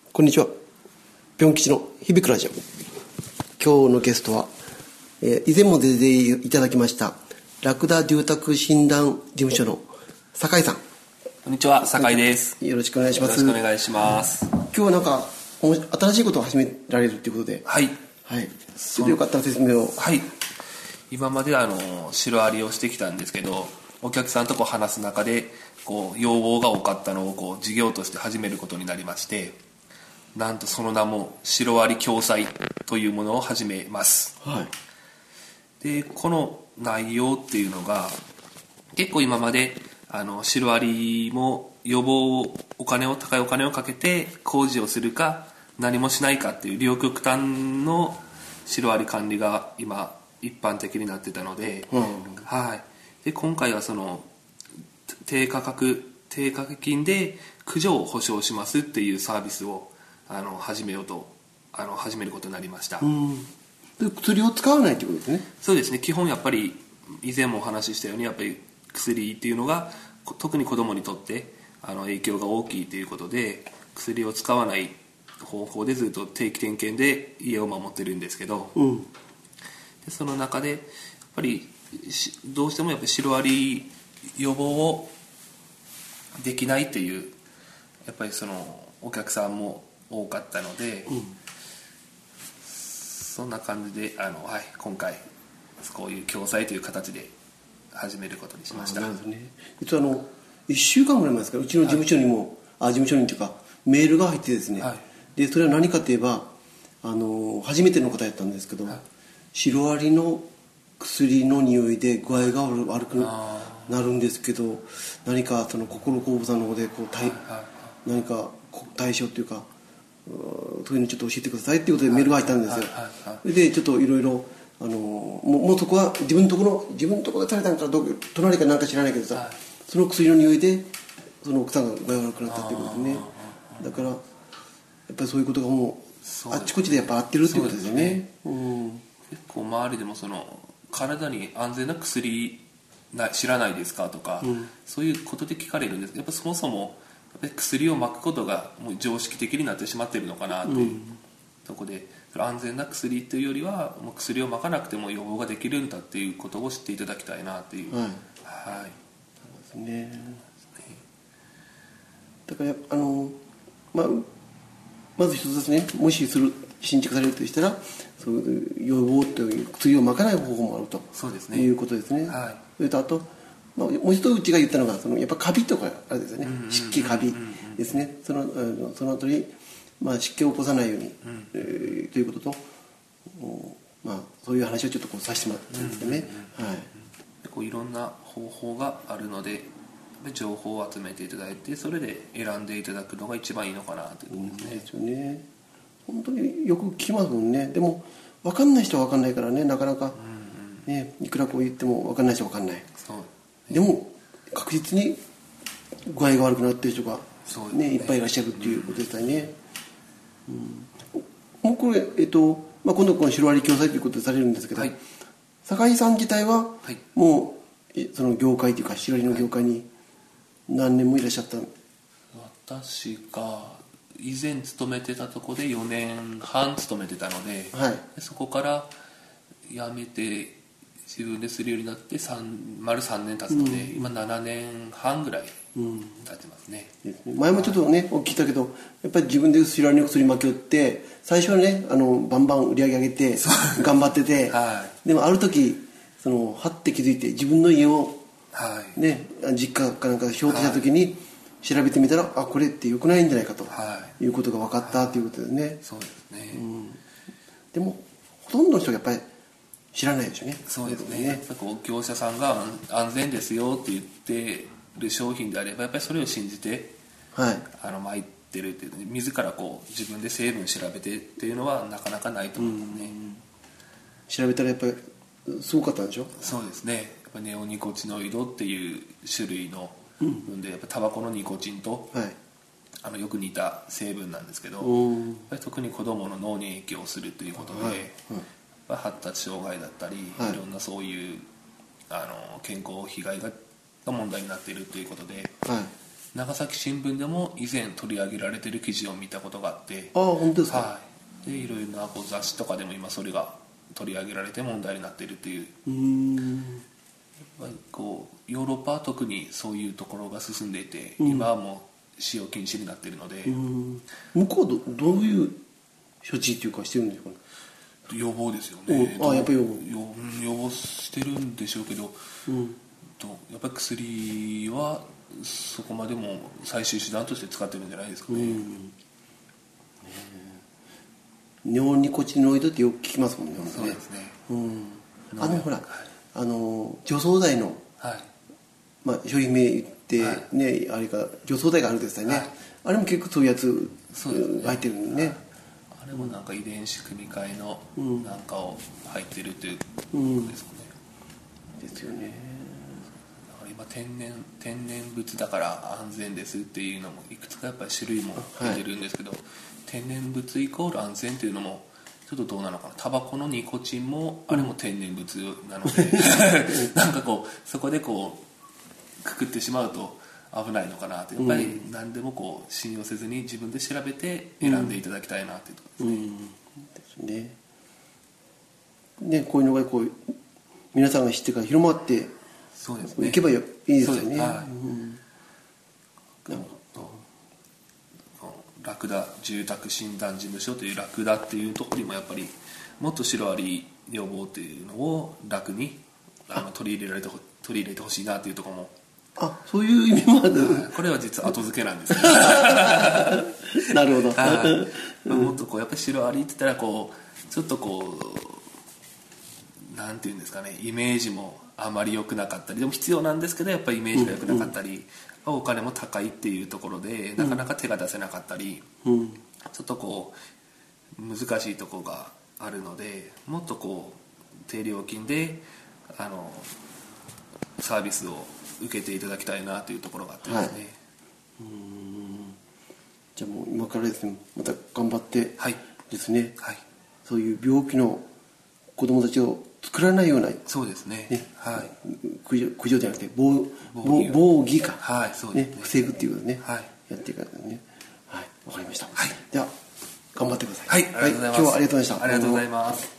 こんにちは。ぴょん吉の響くラジオ。今日のゲストは、以前も出ていただきましたラクダ住宅診断事務所の酒井さん。 こんにちは、酒井です。 よろしくお願いします。 よろしくお願いします。 今日はなんか新しいことを始められるということで、 はいはい。ちょっとよかったら説明を。 はい。今までシロアリをしてきたんですけど、お客さんと話す中で要望が多かったのを事業として始めることになりまして、なんとその名もシロアリ共済というものを始めます。 はい。 でこの内容っていうのが結構今までシロアリも予防を高いお金をかけて工事をするか何もしないかっていう両極端のシロアリ管理が今一般的になってたので、はい。で今回はその低価格金で駆除を保証しますっていうサービスを始めることになりました。 で薬を使わないということですね。 そうですね。基本やっぱり以前もお話ししたようにやっぱり薬っていうのが特に子どもにとって影響が大きいということで、薬を使わない方法でずっと定期点検で家を守ってるんですけど、でその中でやっぱりどうしてもやっぱりシロアリ予防をできないっていうやっぱりそのお客さんも多かったので、そんな感じで今回こういう共済という形で始めることにしました。 なるほどね。実は1週間ぐらい前ですから、うちの事務所にも、事務所にというかメールが入ってですね、でそれは何かといえば初めての方やったんですけど、シロアリの薬の匂いで具合が悪くなるんですけど、何かその心工房さんの方で何か対処というかそういうのちょっと教えてくださいっていうことでメールが入ったんですよ。でちょっといろいろもうそこは自分のところでされたんから隣かなんか知らないけどさ、その薬の匂いでその奥さんが具合悪くなったっていうことですね。だからやっぱりそういうことがもうあっちこっちでやっぱ合ってるっていうことですよね。 結構周りでも体に安全な薬知らないですかとか、そういうことで聞かれるんですけど、やっぱそもそも薬をまくことがもう常識的になってしまっているのかなというところで、安全な薬というよりはもう薬をまかなくても予防ができるんだっていうことを知っていただきたいなっていう。 そうですね。だからまず一つですね、もし新築されるとしたらそういう予防という薬をまかない方法もあると。 そうですね。 いうことですね。それとあと、もう一つうちが言ったのがやっぱカビとかあれですよね、湿気カビですね。その後に、湿気を起こさないように、ということと、そういう話をちょっとさせてもらったんですよね。 いろんな方法があるので情報を集めていただいて、それで選んでいただくのが一番いいのかなということですね。 ですよね。本当によく聞きますもんね。でも分かんない人は分かんないからね、なかなか、いくら言っても分かんない人は分かんない。でも確実に具合が悪くなってる人が、いっぱいいらっしゃるっていうことですよね。もうこれ、今度このシロアリ共済ということでされるんですけど、酒井さん自体はもうその業界というかシロアリの業界に何年もいらっしゃった。 私が以前勤めてたとこで4年半勤めてたので、そこから辞めて自分でするようになって丸3年経つので、今7年半ぐらい経ってますね。 前もちょっとね聞いたけど、やっぱり自分でシロアリの薬巻き寄って最初はねバンバン売り上げ上げて頑張ってて、でもある時はって気づいて自分の家を、実家かなんかしようとした時に、調べてみたらこれって良くないんじゃないかと、いうことが分かったということですね。 そうですね。 でもほとんどの人がやっぱり知らないでしょうね。 そうですね。業者さんが安全ですよって言ってる商品であればやっぱりそれを信じて、巻いてるっていう、自ら自分で成分調べてっていうのはなかなかないと思うので、 調べたらやっぱりすごかったんでしょ。 そうですね。やっぱネオニコチノイドっていう種類ので、やっぱタバコのニコチンと、よく似た成分なんですけど、やっぱり特に子どもの脳に影響するということで、発達障害だったり、いろんなそういう健康被害が問題になっているということで、 長崎新聞でも以前取り上げられてる記事を見たことがあって、 ああ本当ですか。 はい、でいろいろなこう雑誌とかでも今それが取り上げられて問題になっているっていう。やっぱりこうヨーロッパは特にそういうところが進んでいて、今はもう使用禁止になっているので、 向こうどういう処置っていうかしてるんですかね。 予防ですよね。 やっぱり予防してるんでしょうけど、やっぱり薬はそこまでも最終手段として使ってるんじゃないですかね。 ネオニコチノイドってよく聞きますもんね。 そうですね。 ほら除草剤の、商品名言ってね、あれか除草剤があるですね、あれも結構そういうやつ入ってるんでね。 あれもなんか遺伝子組み換えのなんかを入ってるっていうことですかね。 ですよね。 今天然物だから安全ですっていうのもいくつかやっぱり種類も出てるんですけど、天然物イコール安全っていうのもちょっとどうなのかな。タバコのニコチンもあれも天然物なので、なんかこうそこでこうくくってしまうと危ないのかなって。やっぱり何でもこう信用せずに自分で調べて選んでいただきたいなっていうところですね。 ね、こういうのがこう皆さんが知ってから広まってそうですね、 いけばいいですよね。 ラクダ住宅診断事務所というラクダっていうところにもやっぱりもっとシロアリ予防っていうのを楽に取り入れてほしいなっていうところも。 そういう意味もある。 これは実は後付けなんですけどなるほど。 もっとこうやっぱりシロアリって言ったらこうちょっとこうなんていうんですかね、イメージもあまり良くなかったり、でも必要なんですけどやっぱりイメージが良くなかったり、お金も高いっていうところでなかなか手が出せなかったり、ちょっとこう難しいところがあるので、もっとこう低料金でサービスを受けていただきたいなというところがあってですね。 じゃあもう今からですね、また頑張ってですね、 はい、 そういう病気の子供たちを作らないような、 そうですね、 駆除じゃなくて防御か、 そうですね、 防ぐっていうことね、やっていかないとね。わかりました。では頑張ってください。 ありがとうございます。 今日はありがとうございました。 ありがとうございます。